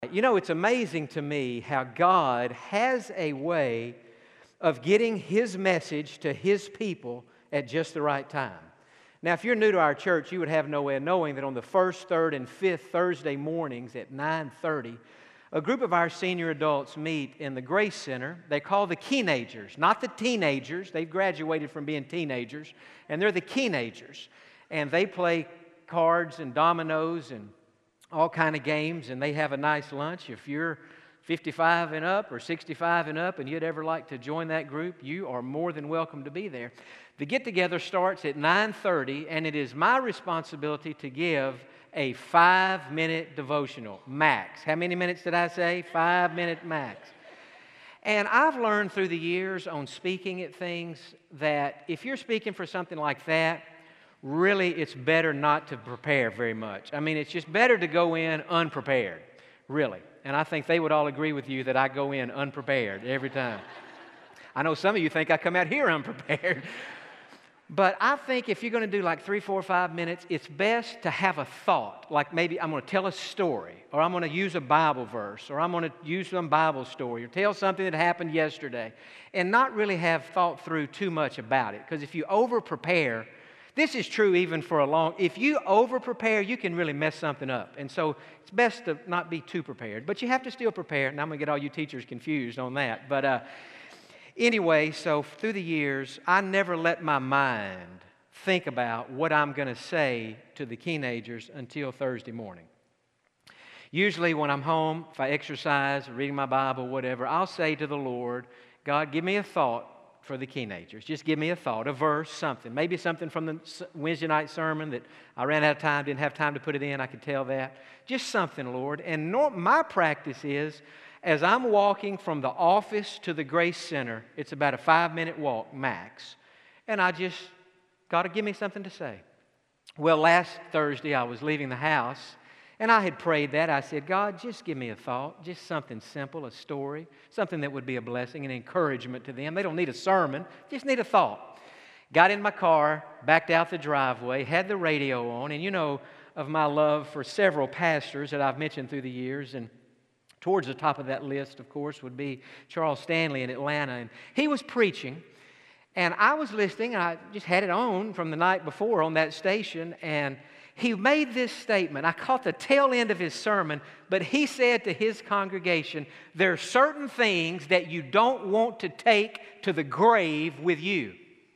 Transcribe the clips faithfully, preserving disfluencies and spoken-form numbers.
You know, it's amazing to me how God has a way of getting His message to His people at just the right time. Now, if you're new to our church, you would have no way of knowing that on the first, third, and fifth Thursday mornings at nine thirty, a group of our senior adults meet in the Grace Center. They call the Keenagers, not the teenagers. They've graduated from being teenagers, and they're the Keenagers. And they play cards and dominoes and all kind of games, and they have a nice lunch. If you're fifty-five and up or sixty-five and up and you'd ever like to join that group, you are more than welcome to be there. The get-together starts at nine thirty, and it is my responsibility to give a five-minute devotional, max. How many minutes did I say? Five-minute max. And I've learned through the years on speaking at things that if you're speaking for something like that, really, it's better not to prepare very much. I mean, it's just better to go in unprepared, really. And I think they would all agree with you that I go in unprepared every time. I know some of you think I come out here unprepared. But I think if you're going to do like three, four, five minutes, it's best to have a thought. Like maybe I'm going to tell a story, or I'm going to use a Bible verse, or I'm going to use some Bible story, or tell something that happened yesterday, and not really have thought through too much about it. Because if you over-prepare, this is true even for a long, if you over-prepare, you can really mess something up. And so it's best to not be too prepared. But you have to still prepare, and I'm going to get all you teachers confused on that. But uh, anyway, so through the years, I never let my mind think about what I'm going to say to the teenagers until Thursday morning. Usually when I'm home, if I exercise, reading my Bible, whatever, I'll say to the Lord, God, give me a thought for the teenagers. Just give me a thought, a verse, something. Maybe something from the Wednesday night sermon that I ran out of time, didn't have time to put it in. I could tell that. Just something, Lord. And nor- my practice is, as I'm walking from the office to the Grace Center, it's about a five-minute walk max. And I just, God, give me something to say. Well, last Thursday I was leaving the house, and I had prayed that. I said, God, just give me a thought, just something simple, a story, something that would be a blessing and encouragement to them. They don't need a sermon, just need a thought. Got in my car, backed out the driveway, had the radio on, and you know of my love for several pastors that I've mentioned through the years, and towards the top of that list, of course, would be Charles Stanley in Atlanta, and he was preaching, and I was listening, and I just had it on from the night before on that station, and he made this statement. I caught the tail end of his sermon, but he said to his congregation, there are certain things that you don't want to take to the grave with you.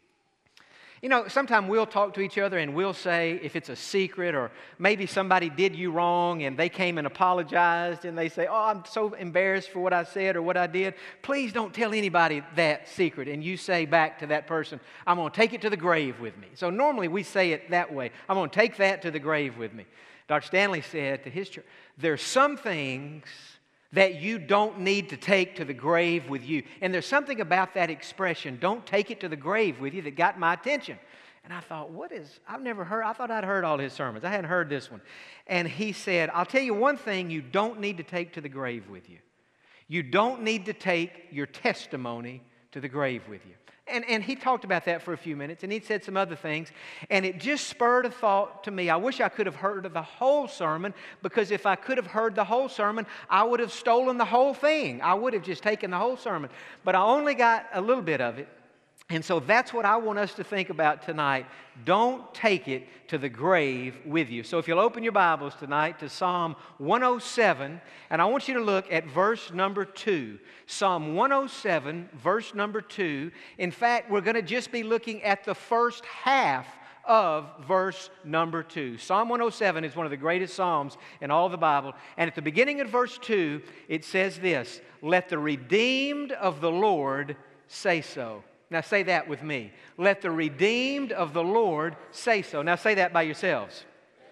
You know, sometimes we'll talk to each other and we'll say, if it's a secret or maybe somebody did you wrong and they came and apologized and they say, oh, I'm so embarrassed for what I said or what I did. Please don't tell anybody that secret. And you say back to that person, I'm going to take it to the grave with me. So normally we say it that way. I'm going to take that to the grave with me. Doctor Stanley said to his church, there's some things that you don't need to take to the grave with you. And there's something about that expression, don't take it to the grave with you, that got my attention. And I thought, what is, I've never heard, I thought I'd heard all his sermons. I hadn't heard this one. And he said, I'll tell you one thing you don't need to take to the grave with you. You don't need to take your testimony to the grave with you. And, and he talked about that for a few minutes, and he said some other things, and it just spurred a thought to me. I wish I could have heard the whole sermon, because if I could have heard the whole sermon, I would have stolen the whole thing. I would have just taken the whole sermon. But I only got a little bit of it. And so that's what I want us to think about tonight. Don't take it to the grave with you. So if you'll open your Bibles tonight to Psalm one oh seven, and I want you to look at verse number two. Psalm one oh seven, verse number two. In fact, we're going to just be looking at the first half of verse number two. Psalm one oh seven is one of the greatest psalms in all of the Bible. And at the beginning of verse two, it says this, let the redeemed of the Lord say so. Now say that with me. Let the redeemed of the Lord say so. Now say that by yourselves.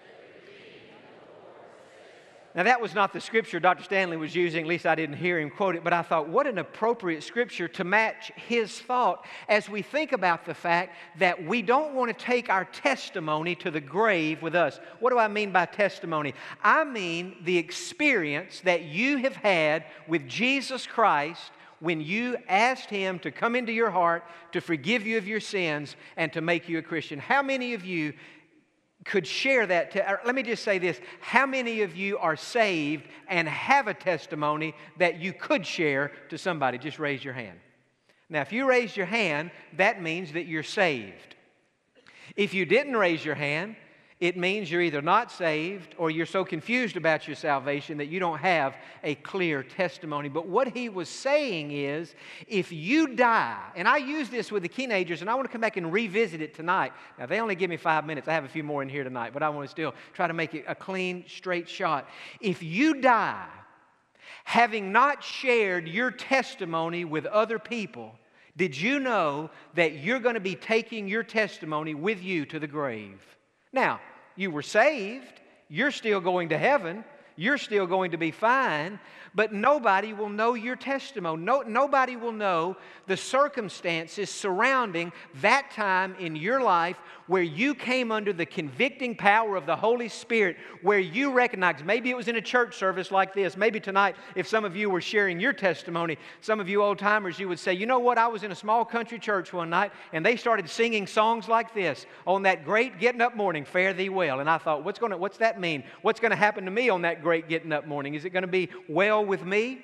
Now that was not the scripture Doctor Stanley was using, at least I didn't hear him quote it, but I thought what an appropriate scripture to match his thought as we think about the fact that we don't want to take our testimony to the grave with us. What do I mean by testimony? I mean the experience that you have had with Jesus Christ when you asked Him to come into your heart, to forgive you of your sins, and to make you a Christian. How many of you could share that. To, let me just say this. How many of you are saved and have a testimony that you could share to somebody? Just raise your hand. Now, if you raised your hand, that means that you're saved. If you didn't raise your hand, it means you're either not saved or you're so confused about your salvation that you don't have a clear testimony. But what he was saying is, if you die, and I use this with the teenagers, and I want to come back and revisit it tonight. Now, they only give me five minutes. I have a few more in here tonight, but I want to still try to make it a clean, straight shot. If you die having not shared your testimony with other people, did you know that you're going to be taking your testimony with you to the grave? Now, you were saved, you're still going to heaven, you're still going to be fine, but nobody will know your testimony. No, nobody will know the circumstances surrounding that time in your life where you came under the convicting power of the Holy Spirit, where you recognized, maybe it was in a church service like this, maybe tonight if some of you were sharing your testimony, some of you old-timers, you would say, you know what, I was in a small country church one night and they started singing songs like this, on that great getting up morning, fare thee well. And I thought, what's going to, what's that mean? What's going to happen to me on that great getting up morning? Is it going to be well with me?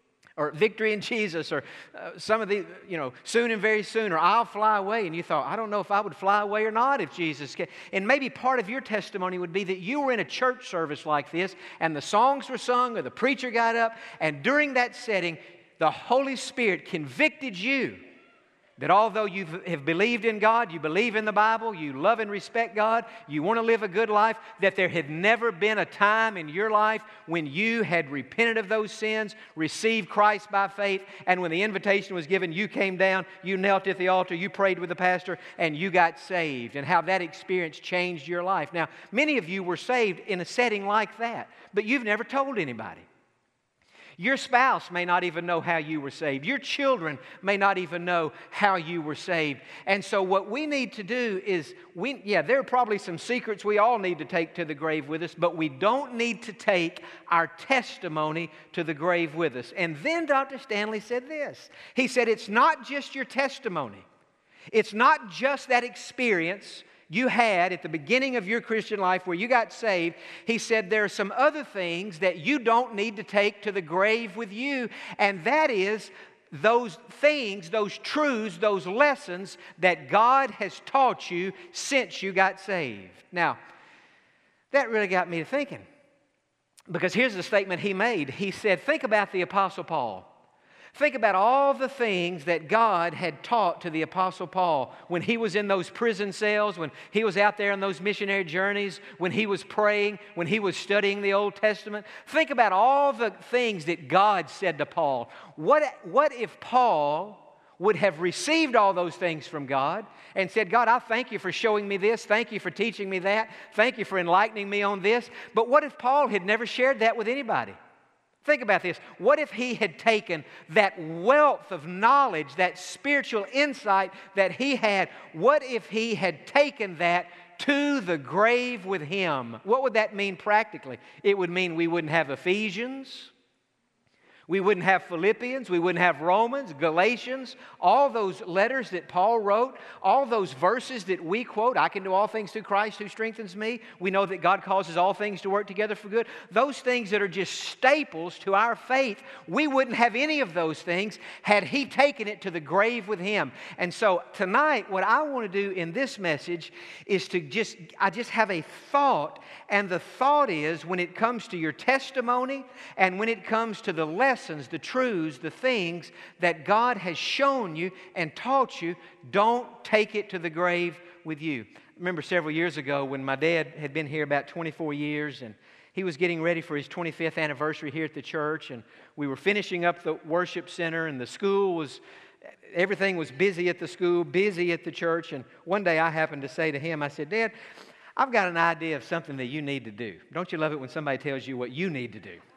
Or victory in Jesus, or uh, some of the, you know, soon and very soon, or I'll fly away. And you thought, I don't know if I would fly away or not if Jesus came. And maybe part of your testimony would be that you were in a church service like this, and the songs were sung, or the preacher got up, and during that setting, the Holy Spirit convicted you that although you have believed in God, you believe in the Bible, you love and respect God, you want to live a good life, that there had never been a time in your life when you had repented of those sins, received Christ by faith, and when the invitation was given, you came down, you knelt at the altar, you prayed with the pastor, and you got saved, and how that experience changed your life. Now, many of you were saved in a setting like that, but you've never told anybody. Your spouse may not even know how you were saved. Your children may not even know how you were saved. And so what we need to do is, we, yeah, there are probably some secrets we all need to take to the grave with us, but we don't need to take our testimony to the grave with us. And then Doctor Stanley said this. He said, it's not just your testimony. It's not just that experience you had at the beginning of your Christian life where you got saved. He said there are some other things that you don't need to take to the grave with you, and that is those things, those truths, those lessons that God has taught you since you got saved. Now, that really got me to thinking, because here's the statement he made. He said, think about the Apostle Paul. Think about all the things that God had taught to the Apostle Paul when he was in those prison cells, when he was out there on those missionary journeys, when he was praying, when he was studying the Old Testament. Think about all the things that God said to Paul. What, what if Paul would have received all those things from God and said, God, I thank you for showing me this. Thank you for teaching me that. Thank you for enlightening me on this. But what if Paul had never shared that with anybody? Think about this. What if he had taken that wealth of knowledge, that spiritual insight that he had, what if he had taken that to the grave with him? What would that mean practically? It would mean we wouldn't have Ephesians. We wouldn't have Philippians, we wouldn't have Romans, Galatians, all those letters that Paul wrote, all those verses that we quote. I can do all things through Christ who strengthens me. We know that God causes all things to work together for good. Those things that are just staples to our faith, we wouldn't have any of those things had he taken it to the grave with him. And so tonight, what I want to do in this message is to just, I just have a thought, and the thought is when it comes to your testimony and when it comes to the lesson, the truths, the things that God has shown you and taught you, don't take it to the grave with you. I remember several years ago when my dad had been here about twenty-four years, and he was getting ready for his twenty-fifth anniversary here at the church, and we were finishing up the worship center, and the school was, everything was busy at the school, busy at the church, and one day I happened to say to him, I said, Dad, I've got an idea of something that you need to do. Don't you love it when somebody tells you what you need to do?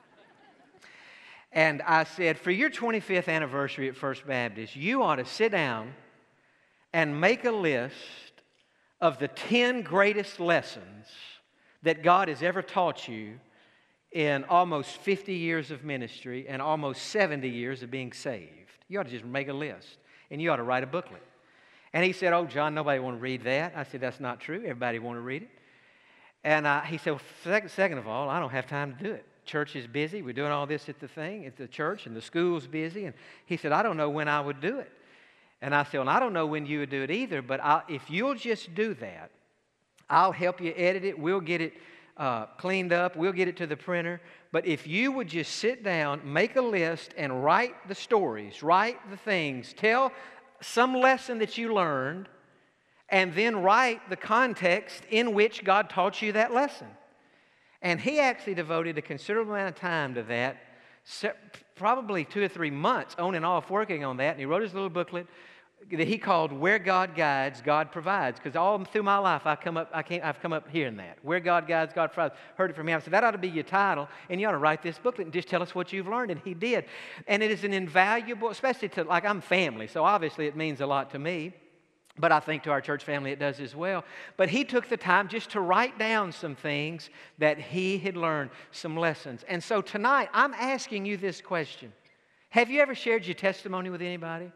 And I said, for your twenty-fifth anniversary at First Baptist, you ought to sit down and make a list of the ten greatest lessons that God has ever taught you in almost fifty years of ministry and almost seventy years of being saved. You ought to just make a list, and you ought to write a booklet. And he said, oh, John, nobody want to read that. I said, that's not true. Everybody want to read it. And uh, he said, well, second, second of all, I don't have time to do it. Church is busy. We're doing all this at the thing, at the church, and the school's busy. And he said, I don't know when I would do it. And I said, well, I don't know when you would do it either, but I, if you'll just do that, I'll help you edit it. We'll get it uh, cleaned up. We'll get it to the printer. But if you would just sit down, make a list, and write the stories, write the things, tell some lesson that you learned, and then write the context in which God taught you that lesson. And he actually devoted a considerable amount of time to that, probably two or three months on and off working on that. And he wrote his little booklet that he called "Where God Guides, God Provides." Because all through my life, I come up, I can't, I've come up hearing that. Where God guides, God provides. Heard it from him. I said, that ought to be your title, and you ought to write this booklet and just tell us what you've learned. And he did. And it is an invaluable, especially to, like, I'm family, so obviously it means a lot to me. But I think to our church family it does as well. But he took the time just to write down some things that he had learned, some lessons. And so tonight, I'm asking you this question. Have you ever shared your testimony with anybody?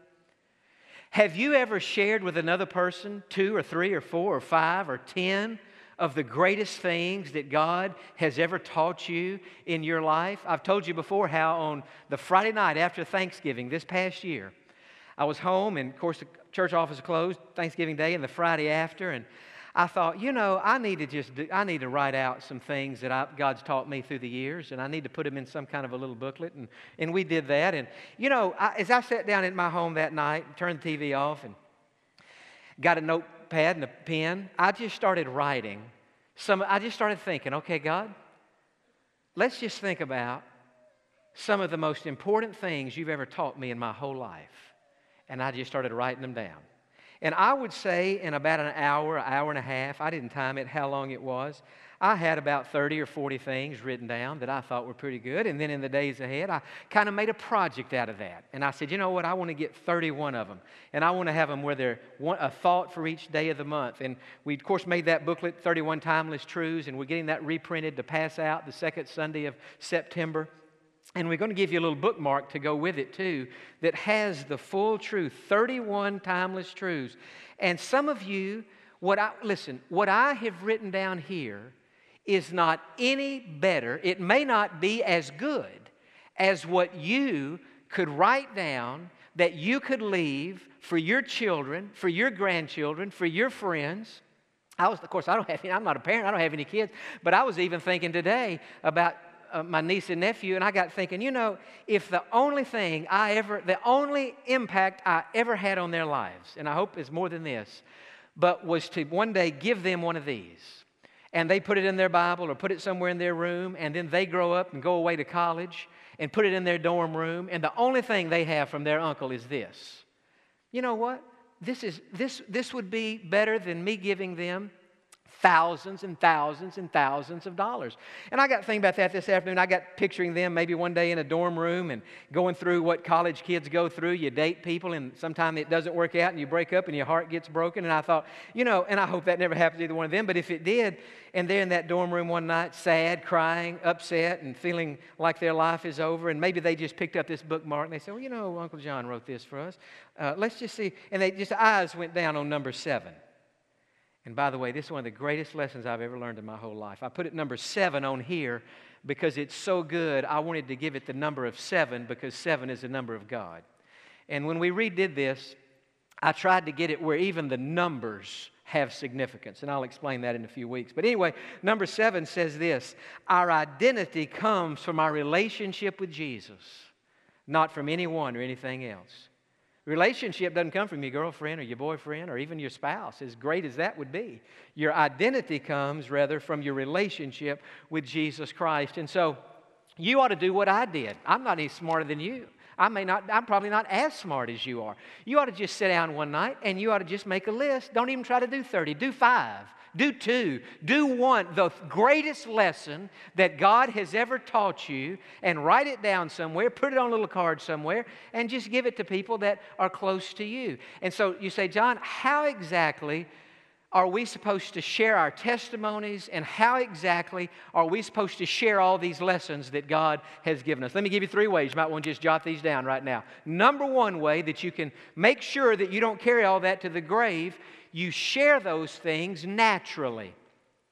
Have you ever shared with another person two or three or four or five or ten of the greatest things that God has ever taught you in your life? I've told you before how on the Friday night after Thanksgiving this past year, I was home, and of course the church office closed Thanksgiving Day and the Friday after, and I thought, you know, I need to just do, I need to write out some things that I, God's taught me through the years, and I need to put them in some kind of a little booklet, and, and we did that. And you know, I, as I sat down in my home that night, turned the T V off, and got a notepad and a pen, I just started writing. Some, I just started thinking, okay, God, let's just think about some of the most important things you've ever taught me in my whole life. And I just started writing them down. And I would say in about an hour, an hour and a half, I didn't time it how long it was, I had about thirty or forty things written down that I thought were pretty good. And then in the days ahead, I kind of made a project out of that. And I said, you know what, I want to get thirty-one of them. And I want to have them where they're one, a thought for each day of the month. And we, of course, made that booklet, thirty-one Timeless Truths, and we're getting that reprinted to pass out the second Sunday of September. And we're going to give you a little bookmark to go with it too that has the full truth, thirty-one timeless truths. And some of you, what I, listen, what I have written down here is not any better. It may not be as good as what you could write down that you could leave for your children, for your grandchildren, for your friends. I was, of course, I don't have any, I'm not a parent, I don't have any kids, but I was even thinking today about Uh, my niece and nephew, and I got thinking, you know, if the only thing I ever, the only impact I ever had on their lives, and I hope it's more than this, but was to one day give them one of these, and they put it in their Bible or put it somewhere in their room, and then they grow up and go away to college and put it in their dorm room, and the only thing they have from their uncle is this. You know what? This is this this would be better than me giving them thousands and thousands and thousands of dollars. And I got thinking about that this afternoon. I got picturing them maybe one day in a dorm room and going through what college kids go through. You date people and sometimes it doesn't work out and you break up and your heart gets broken. And I thought, you know, and I hope that never happens to either one of them, but if it did, and they're in that dorm room one night, sad, crying, upset, and feeling like their life is over, and maybe they just picked up this bookmark and they said, well, you know, Uncle John wrote this for us. Uh, let's just see. And they just eyes went down on number seven. And by the way, this is one of the greatest lessons I've ever learned in my whole life. I put it number seven on here because it's so good. I wanted to give it the number of seven because seven is the number of God. And when we redid this, I tried to get it where even the numbers have significance. And I'll explain that in a few weeks. But anyway, number seven says this: our identity comes from our relationship with Jesus, not from anyone or anything else. Relationship doesn't come from your girlfriend or your boyfriend or even your spouse, as great as that would be. Your identity comes, rather, from your relationship with Jesus Christ. And so you ought to do what I did. I'm not any smarter than you. I may not, I'm probably not as smart as you are. You ought to just sit down one night and you ought to just make a list. Don't even try to do thirty. Do five. Do two. Do one. The greatest lesson that God has ever taught you, and write it down somewhere. Put it on a little card somewhere and just give it to people that are close to you. And so you say, John, how exactly are we supposed to share our testimonies, and how exactly are we supposed to share all these lessons that God has given us? Let me give you three ways. You might want to just jot these down right now. Number one way that you can make sure that you don't carry all that to the grave, you share those things naturally.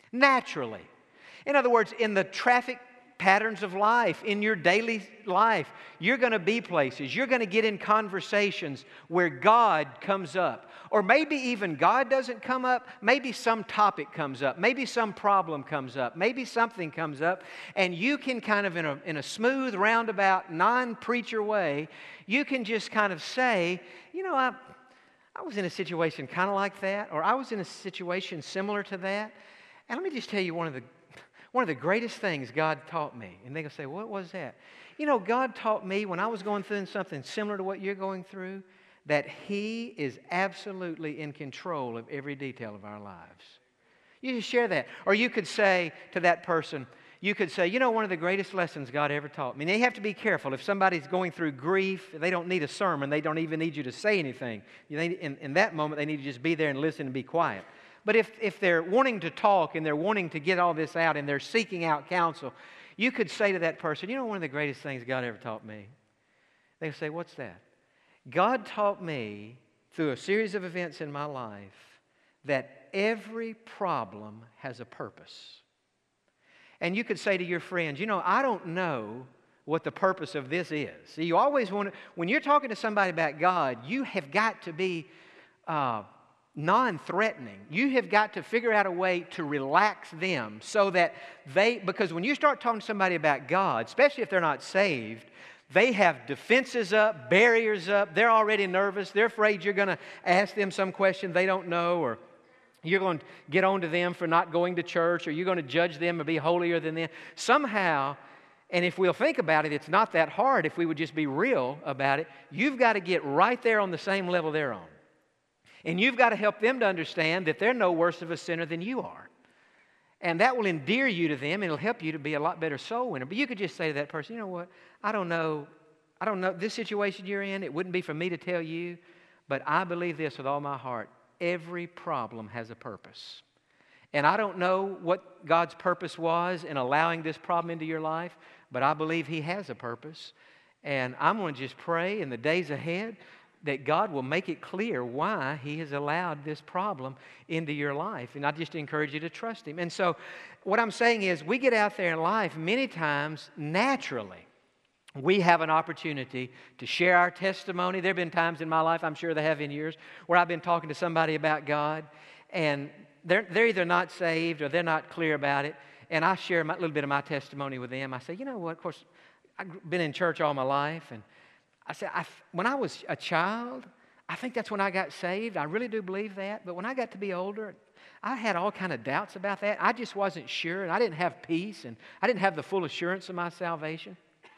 Naturally. In other words, in the traffic patterns of life, in your daily life, you're going to be places, you're going to get in conversations where God comes up. Or maybe even God doesn't come up, maybe some topic comes up, maybe some problem comes up, maybe something comes up, and you can kind of, in a, in a smooth, roundabout, non-preacher way, you can just kind of say, you know, I, I was in a situation kind of like that, or I was in a situation similar to that, and let me just tell you one of the One of the greatest things God taught me. And they can say, what was that? You know, God taught me when I was going through something similar to what you're going through, that He is absolutely in control of every detail of our lives. You just share that. Or you could say to that person, you could say, you know, one of the greatest lessons God ever taught me. And you have to be careful. If somebody's going through grief, they don't need a sermon. They don't even need you to say anything. You need, in, in that moment, they need to just be there and listen and be quiet. But if, if they're wanting to talk and they're wanting to get all this out and they're seeking out counsel, you could say to that person, you know, one of the greatest things God ever taught me. They say, what's that? God taught me through a series of events in my life that every problem has a purpose. And you could say to your friends, you know, I don't know what the purpose of this is. See, you always want to, when you're talking to somebody about God, you have got to be uh, non-threatening. You have got to figure out a way to relax them so that they, because when you start talking to somebody about God, especially if they're not saved, they have defenses up, barriers up, they're already nervous, they're afraid you're going to ask them some question they don't know, or you're going to get on to them for not going to church, or you're going to judge them or be holier than them. Somehow, and if we'll think about it, it's not that hard if we would just be real about it. You've got to get right there on the same level they're on. And you've got to help them to understand that they're no worse of a sinner than you are. And that will endear you to them, and it'll help you to be a lot better soul winner. But you could just say to that person, you know what, I don't know, I don't know, this situation you're in, it wouldn't be for me to tell you, but I believe this with all my heart. Every problem has a purpose. And I don't know what God's purpose was in allowing this problem into your life, but I believe He has a purpose. And I'm going to just pray in the days ahead that God will make it clear why He has allowed this problem into your life. And I just encourage you to trust Him. And so what I'm saying is we get out there in life many times naturally. We have an opportunity to share our testimony. There have been times in my life, I'm sure there have in yours, where I've been talking to somebody about God, and they're, they're either not saved or they're not clear about it, and I share a little bit of my testimony with them. I say, you know what, of course, I've been in church all my life, and I said, I, when I was a child, I think that's when I got saved. I really do believe that. But when I got to be older, I had all kind of doubts about that. I just wasn't sure, and I didn't have peace, and I didn't have the full assurance of my salvation.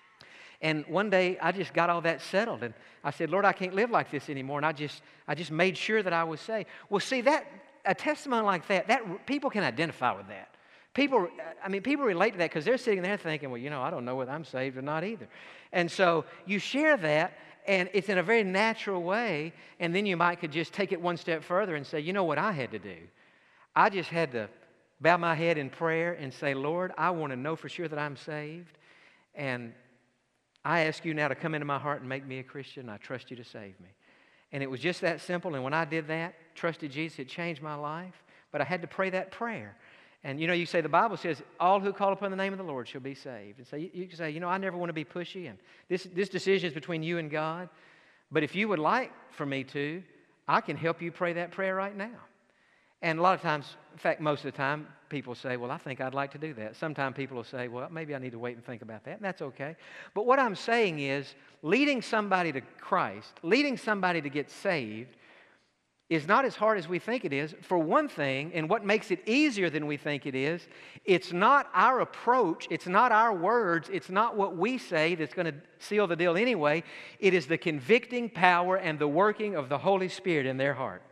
And one day, I just got all that settled, and I said, Lord, I can't live like this anymore. And I just, I just made sure that I was saved. Well, see, that a testimony like that, that people can identify with that. People, I mean, people relate to that because they're sitting there thinking, well, you know, I don't know whether I'm saved or not either. And so you share that, and it's in a very natural way, and then you might could just take it one step further and say, you know what I had to do? I just had to bow my head in prayer and say, Lord, I want to know for sure that I'm saved, and I ask you now to come into my heart and make me a Christian. I trust you to save me. And it was just that simple, and when I did that, trusted Jesus, it changed my life, but I had to pray that prayer. And, you know, you say the Bible says, all who call upon the name of the Lord shall be saved. And so you, you can say, you know, I never want to be pushy, and this, this decision is between you and God. But if you would like for me to, I can help you pray that prayer right now. And a lot of times, in fact, most of the time, people say, well, I think I'd like to do that. Sometimes people will say, well, maybe I need to wait and think about that, and that's okay. But what I'm saying is, leading somebody to Christ, leading somebody to get saved, is not as hard as we think it is. For one thing, and what makes it easier than we think it is, it's not our approach, it's not our words, it's not what we say that's going to seal the deal anyway. It is the convicting power and the working of the Holy Spirit in their heart.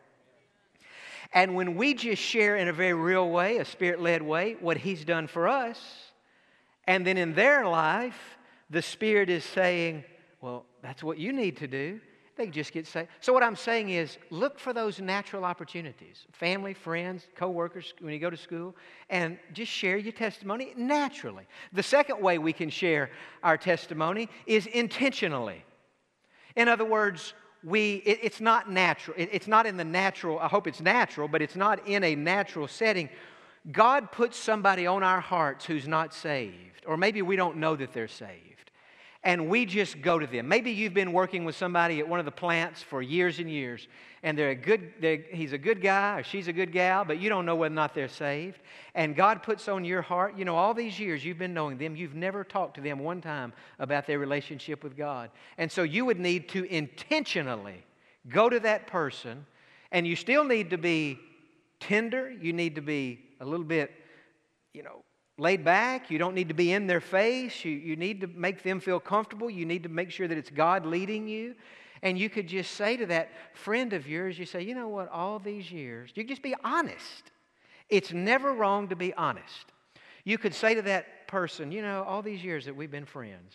And when we just share in a very real way, a Spirit-led way, what He's done for us, and then in their life, the Spirit is saying, well, that's what you need to do, they just get saved. So what I'm saying is, look for those natural opportunities. Family, friends, co-workers, when you go to school, and just share your testimony naturally. The second way we can share our testimony is intentionally. In other words, we it, it's not natural. It, it's not in the natural, I hope it's natural, but it's not in a natural setting. God puts somebody on our hearts who's not saved, or maybe we don't know that they're saved, and we just go to them. Maybe you've been working with somebody at one of the plants for years and years, and they're a good, they're, he's a good guy or she's a good gal, but you don't know whether or not they're saved. And God puts on your heart, you know, all these years you've been knowing them, you've never talked to them one time about their relationship with God. And so you would need to intentionally go to that person, and you still need to be tender. You need to be a little bit, you know, laid back. You don't need to be in their face. You, you need to make them feel comfortable. You need to make sure that it's God leading you. And you could just say to that friend of yours, you say, you know what, all these years, you just be honest. It's never wrong to be honest. You could say to that person, you know, all these years that we've been friends,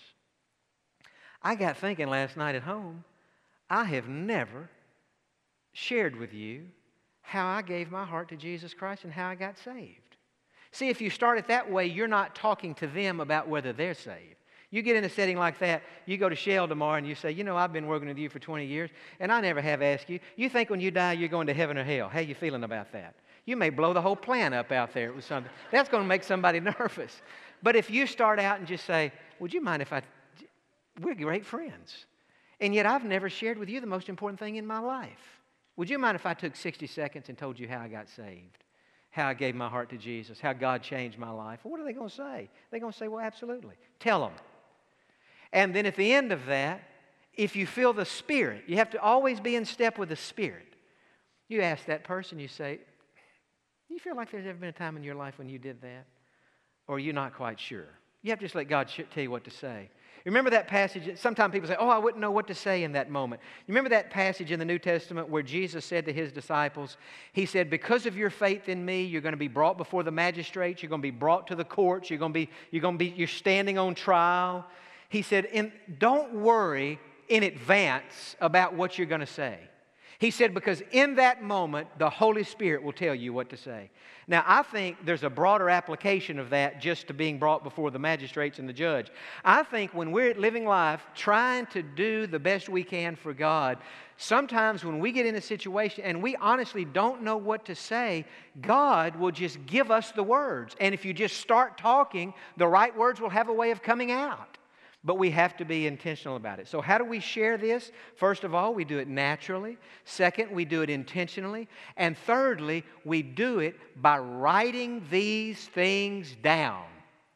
I got thinking last night at home, I have never shared with you how I gave my heart to Jesus Christ and how I got saved. See, if you start it that way, you're not talking to them about whether they're saved. You get in a setting like that, you go to Shell tomorrow and you say, you know, I've been working with you for twenty years and I never have asked you. You think when you die you're going to heaven or hell. How you feeling about that? You may blow the whole plan up out there with something. That's going to make somebody nervous. But if you start out and just say, would you mind if I, we're great friends. And yet I've never shared with you the most important thing in my life. Would you mind if I took sixty seconds and told you how I got saved? How I gave my heart to Jesus? How God changed my life? Well, what are they going to say? They're going to say, well, absolutely. Tell them. And then at the end of that, if you feel the Spirit, you have to always be in step with the Spirit. You ask that person, you say, do you feel like there's ever been a time in your life when you did that? Or are you not quite sure? You have to just let God tell you what to say. Remember that passage? Sometimes people say, oh, I wouldn't know what to say in that moment. You remember that passage in the New Testament where Jesus said to His disciples, He said, because of your faith in Me, you're going to be brought before the magistrates, you're going to be brought to the courts, you're going to be, you're going to be, you're standing on trial. He said, in, don't worry in advance about what you're going to say. He said, because in that moment, the Holy Spirit will tell you what to say. Now, I think there's a broader application of that just to being brought before the magistrates and the judge. I think when we're living life trying to do the best we can for God, sometimes when we get in a situation and we honestly don't know what to say, God will just give us the words. And if you just start talking, the right words will have a way of coming out. But we have to be intentional about it. So how do we share this? First of all, we do it naturally. Second, we do it intentionally. And thirdly, we do it by writing these things down.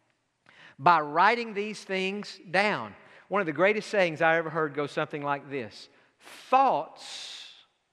By writing these things down. One of the greatest sayings I ever heard goes something like this. Thoughts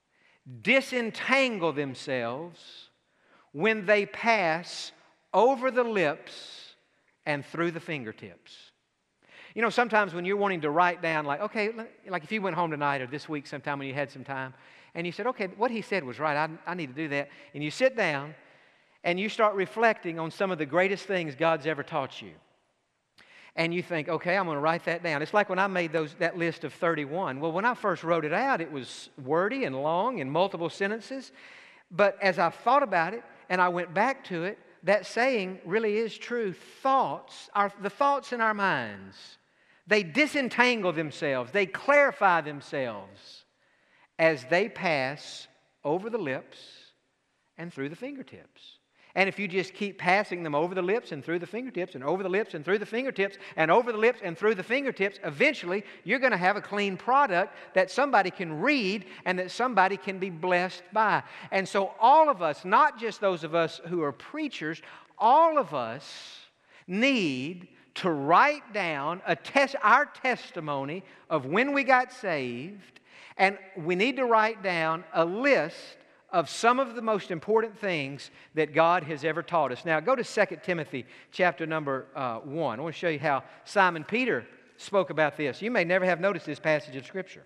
disentangle themselves when they pass over the lips and through the fingertips. You know, sometimes when you're wanting to write down, like, okay, like if you went home tonight or this week sometime when you had some time, and you said, okay, what he said was right, I, I need to do that. And you sit down and you start reflecting on some of the greatest things God's ever taught you. And you think, okay, I'm going to write that down. It's like when I made those that list of thirty-one. Well, when I first wrote it out, it was wordy and long in multiple sentences. But as I thought about it and I went back to it, that saying really is true. Thoughts, are the thoughts in our minds, they disentangle themselves, they clarify themselves as they pass over the lips and through the fingertips. And if you just keep passing them over the lips and through the fingertips and over the lips and through the fingertips and over the lips and through the fingertips, eventually you're going to have a clean product that somebody can read and that somebody can be blessed by. And so all of us, not just those of us who are preachers, all of us need to write down a test, our testimony of when we got saved, and we need to write down a list of some of the most important things that God has ever taught us. Now, go to Second Timothy chapter number uh, one. I want to show you how Simon Peter spoke about this. You may never have noticed this passage of Scripture.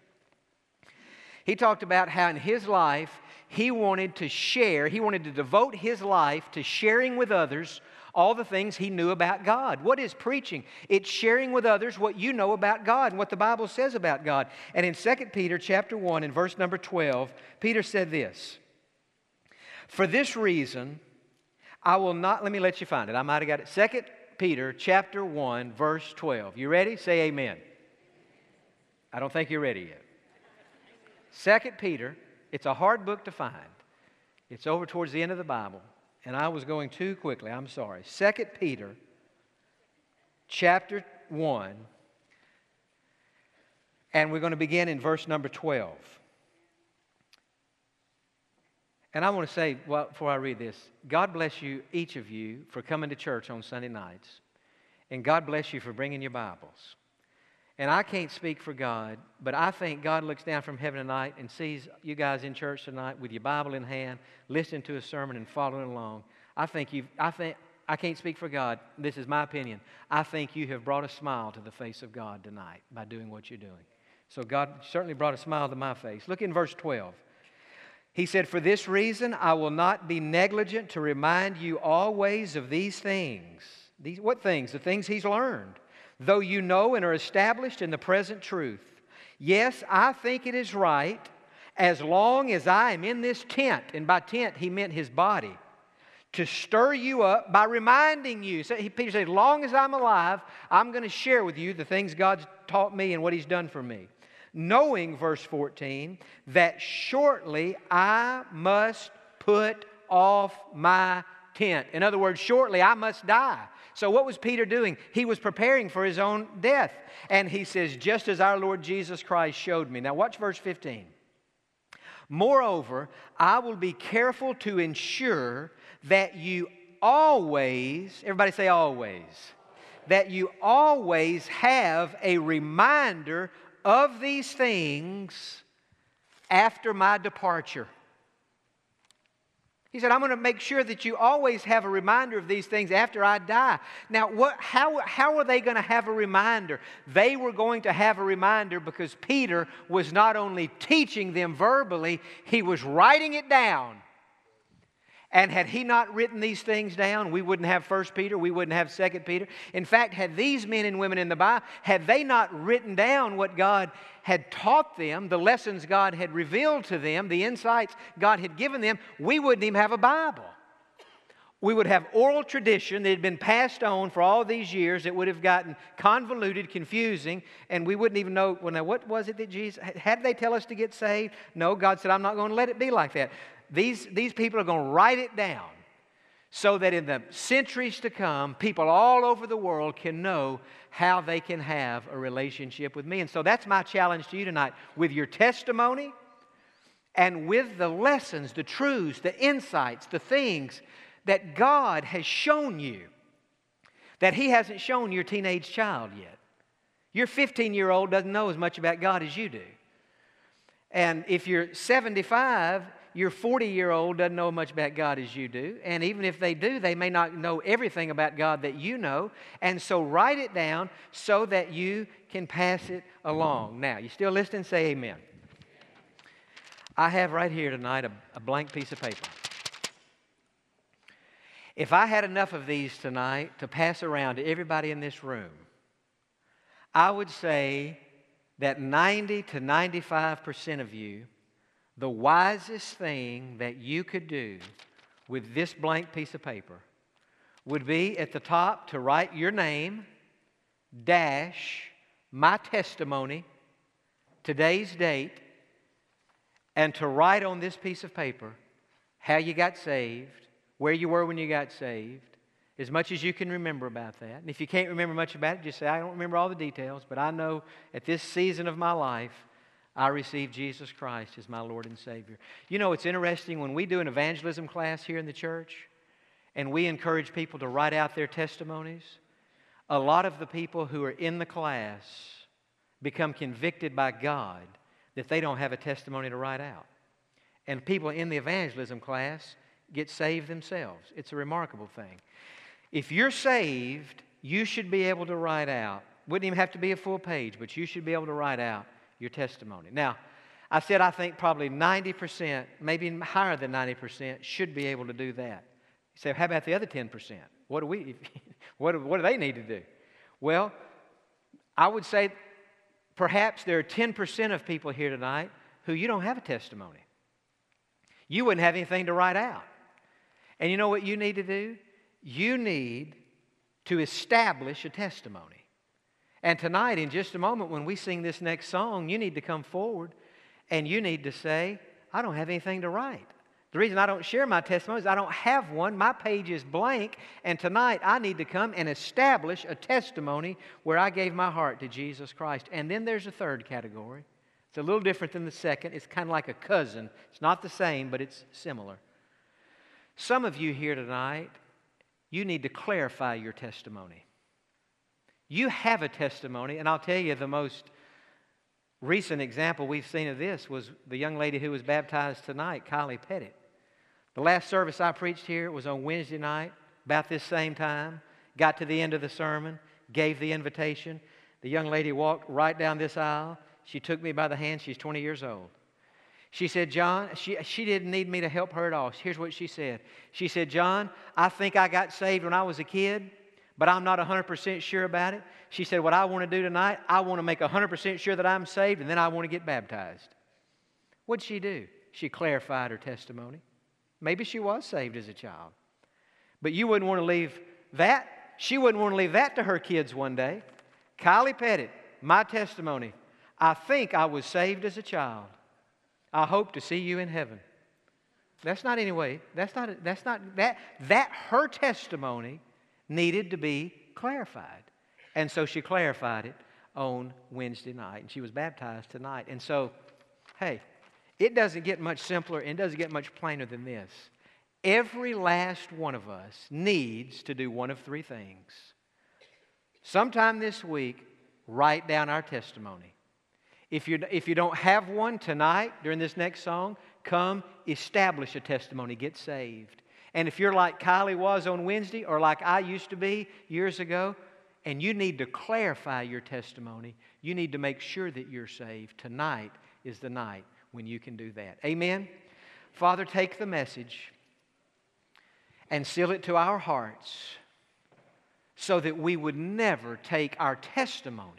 He talked about how in his life he wanted to share, he wanted to devote his life to sharing with others all the things he knew about God. What is preaching? It's sharing with others what you know about God and what the Bible says about God. And in Second Peter chapter one and verse number twelve, Peter said this, for this reason, I will not, let me let you find it. I might have got it. Second Peter chapter one, verse twelve. You ready? Say amen. I don't think you're ready yet. Second Peter, it's a hard book to find. It's over towards the end of the Bible. and I was going too quickly. I'm sorry. Second Peter chapter one, and we're going to begin in verse number twelve. And I want to say, well, before I read this, God bless you, each of you, for coming to church on Sunday nights. And God bless you for bringing your Bibles. And I can't speak for God, but I think God looks down from heaven tonight and sees you guys in church tonight with your Bible in hand, listening to a sermon and following along. I think you've, I think, I can't speak for God. This is my opinion. I think you have brought a smile to the face of God tonight by doing what you're doing. So God certainly brought a smile to my face. Look in verse twelve. He said, "For this reason I will not be negligent to remind you always of these things." These, what things? The things he's learned. "Though you know and are established in the present truth. Yes, I think it is right, as long as I am in this tent," and by tent he meant his body, "to stir you up by reminding you." So Peter said, as long as I'm alive, I'm going to share with you the things God's taught me and what he's done for me. "Knowing," verse fourteen, "that shortly I must put off my tent." In other words, shortly I must die. So what was Peter doing? He was preparing for his own death. And he says, "just as our Lord Jesus Christ showed me." Now watch verse fifteen. "Moreover, I will be careful to ensure that you always," everybody say always, "that you always have a reminder of these things after my departure." He said, I'm going to make sure that you always have a reminder of these things after I die. Now, what, how, how are they going to have a reminder? They were going to have a reminder because Peter was not only teaching them verbally, he was writing it down. And had he not written these things down, we wouldn't have First Peter, we wouldn't have Second Peter. In fact, had these men and women in the Bible, had they not written down what God had taught them, the lessons God had revealed to them, the insights God had given them, we wouldn't even have a Bible. We would have oral tradition that had been passed on for all these years. It would have gotten convoluted, confusing, and we wouldn't even know, well, now, what was it that Jesus, had they tell us to get saved? No, God said, I'm not going to let it be like that. These, these people are going to write it down so that in the centuries to come, people all over the world can know how they can have a relationship with me. And so that's my challenge to you tonight. With your testimony and with the lessons, the truths, the insights, the things that God has shown you that He hasn't shown your teenage child yet. Your fifteen-year-old doesn't know as much about God as you do. And if you're seventy-five, your forty-year-old doesn't know much about God as you do. And even if they do, they may not know everything about God that you know. And so write it down so that you can pass it along. Now, you still listening? Say amen. I have right here tonight a, a blank piece of paper. If I had enough of these tonight to pass around to everybody in this room, I would say that ninety to ninety-five percent of you, the wisest thing that you could do with this blank piece of paper would be at the top to write your name, dash, my testimony, today's date, and to write on this piece of paper how you got saved, where you were when you got saved, as much as you can remember about that. And if you can't remember much about it, just say, I don't remember all the details, but I know at this season of my life, I received Jesus Christ as my Lord and Savior. You know, it's interesting when we do an evangelism class here in the church and we encourage people to write out their testimonies, a lot of the people who are in the class become convicted by God that they don't have a testimony to write out. And people in the evangelism class get saved themselves. It's a remarkable thing. If you're saved, you should be able to write out, wouldn't even have to be a full page, but you should be able to write out your testimony. Now, I said I think probably ninety percent, maybe higher than ninety percent, should be able to do that. You say, how about the other ten percent? What do we, what, do, what do they need to do? Well, I would say perhaps there are ten percent of people here tonight who you don't have a testimony. You wouldn't have anything to write out. And you know what you need to do? You need to establish a testimony. And tonight, in just a moment, when we sing this next song, you need to come forward and you need to say, I don't have anything to write. The reason I don't share my testimony is I don't have one. My page is blank, and tonight I need to come and establish a testimony where I gave my heart to Jesus Christ. And then there's a third category. It's a little different than the second. It's kind of like a cousin. It's not the same, but it's similar. Some of you here tonight, you need to clarify your testimony. You have a testimony, and I'll tell you the most recent example we've seen of this was the young lady who was baptized tonight, Kylie Pettit. The last service I preached here was on Wednesday night, about this same time. Got to the end of the sermon, gave the invitation. The young lady walked right down this aisle. She took me by the hand. She's twenty years old. She said, John, she, she didn't need me to help her at all. Here's what she said. She said, John, I think I got saved when I was a kid, but I'm not one hundred percent sure about it. She said, what I want to do tonight, I want to make one hundred percent sure that I'm saved, and then I want to get baptized. What'd she do? She clarified her testimony. Maybe she was saved as a child. But you wouldn't want to leave that. She wouldn't want to leave that to her kids one day. Kylie Pettit, my testimony. I think I was saved as a child. I hope to see you in heaven. That's not anyway. That's not, that's not, that, that her testimony needed to be clarified. And so she clarified it on Wednesday night. And she was baptized tonight. And so, hey, it doesn't get much simpler and it doesn't get much plainer than this. Every last one of us needs to do one of three things. Sometime this week, write down our testimony. If you, if you don't have one tonight during this next song, come establish a testimony, get saved. And if you're like Kylie was on Wednesday or like I used to be years ago, and you need to clarify your testimony, you need to make sure that you're saved. Tonight is the night when you can do that. Amen? Father, take the message and seal it to our hearts so that we would never take our testimony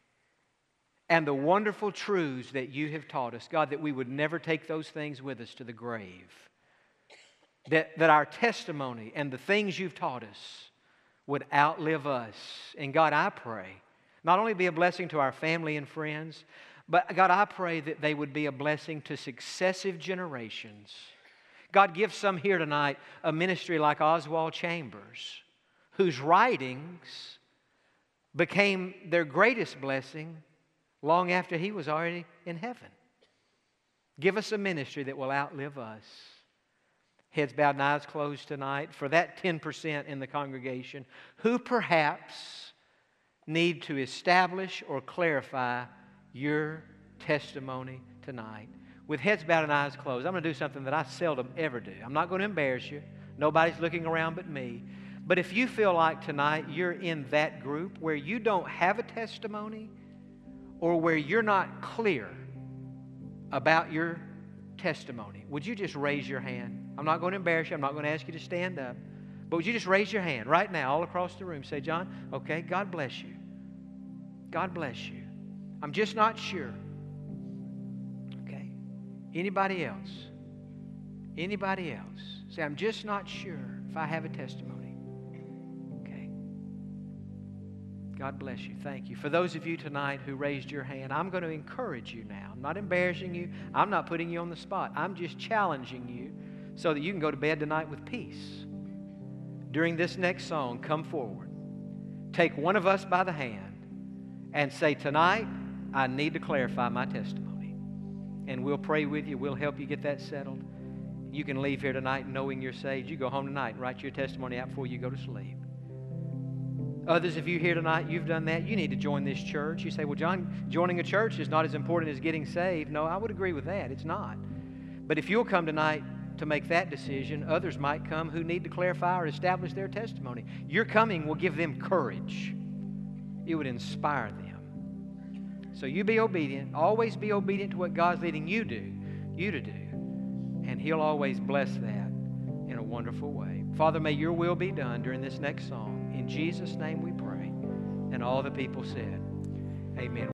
and the wonderful truths that you have taught us, God, that we would never take those things with us to the grave. That, that our testimony and the things you've taught us would outlive us. And God, I pray, not only be a blessing to our family and friends, but God, I pray that they would be a blessing to successive generations. God, give some here tonight a ministry like Oswald Chambers, whose writings became their greatest blessing long after he was already in heaven. Give us a ministry that will outlive us. Heads bowed and eyes closed tonight. For that ten percent in the congregation who perhaps need to establish or clarify your testimony tonight. With heads bowed and eyes closed, I'm going to do something that I seldom ever do. I'm not going to embarrass you. Nobody's looking around but me. But if you feel like tonight you're in that group where you don't have a testimony, or where you're not clear about your testimony, would you just raise your hand? I'm not going to embarrass you. I'm not going to ask you to stand up. But would you just raise your hand right now all across the room? Say, John, okay, God bless you. God bless you. I'm just not sure. Okay. Anybody else? Anybody else? Say, I'm just not sure if I have a testimony. God bless you. Thank you. For those of you tonight who raised your hand, I'm going to encourage you now. I'm not embarrassing you. I'm not putting you on the spot. I'm just challenging you so that you can go to bed tonight with peace. During this next song, come forward. Take one of us by the hand and say, tonight, I need to clarify my testimony. And we'll pray with you. We'll help you get that settled. You can leave here tonight knowing you're saved. You go home tonight and write your testimony out before you go to sleep. Others of you here tonight, you've done that. You need to join this church. You say, well, John, joining a church is not as important as getting saved. No, I would agree with that. It's not. But if you'll come tonight to make that decision, others might come who need to clarify or establish their testimony. Your coming will give them courage. It would inspire them. So you be obedient. Always be obedient to what God's leading you do, you to do. And He'll always bless that in a wonderful way. Father, may your will be done during this next song. In Jesus' name we pray. And all the people said, amen.